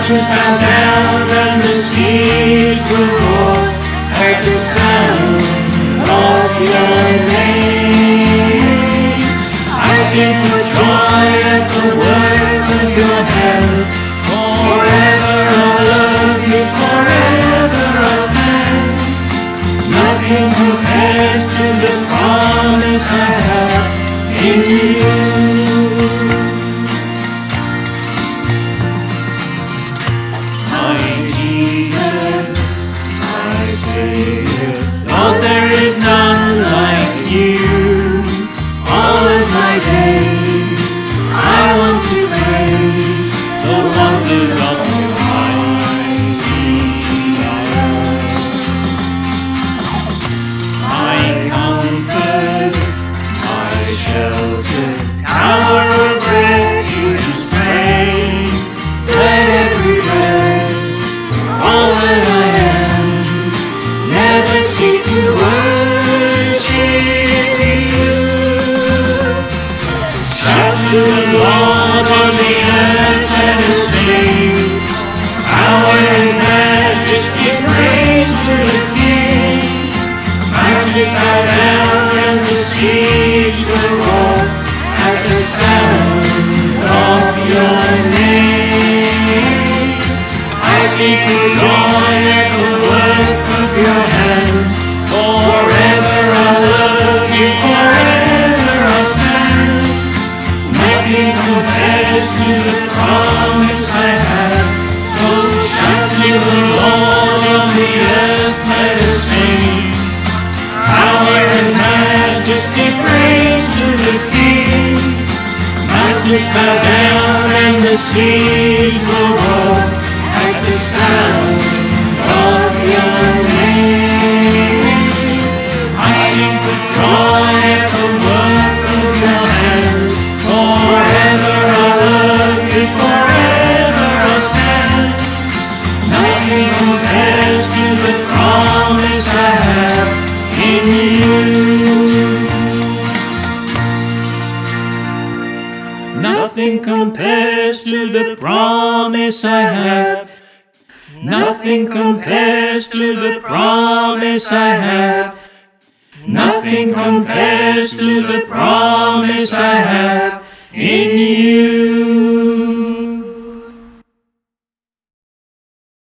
Mountains bow down and the seas will roar at the sound of your name. I sing for joy at the work of your hands. Forever I'll love you, forever I'll stand. Nothing compares to the promise I have in you. Lord, there is none like you. All of my days I want to praise the wonders of your mighty love. My comfort, my shelter, tower of refuge and strength. Let every breath, all that I am, never cease to worship you. Shout to the Lord on the earth, let us sing. Power and majesty, praise to the King. Mountains bow down and the seas will roar at the sound of your name. I sing for joy at the work of your hands. Forever I'll love you, forever I'll stand. Nothing compares to the promise I have. So shout to the Lord on the earth, let us sing. Power and majesty, praise to the King. Mountains bow down and the seas will roar at the sound of your name. I sing for joy at the work of your hands. Forever I'll love you, forever I'll stand. Nothing compares to the promise I have in you. Nothing compares to the promise I have. Nothing compares to the promise I have. Nothing compares to the promise I have.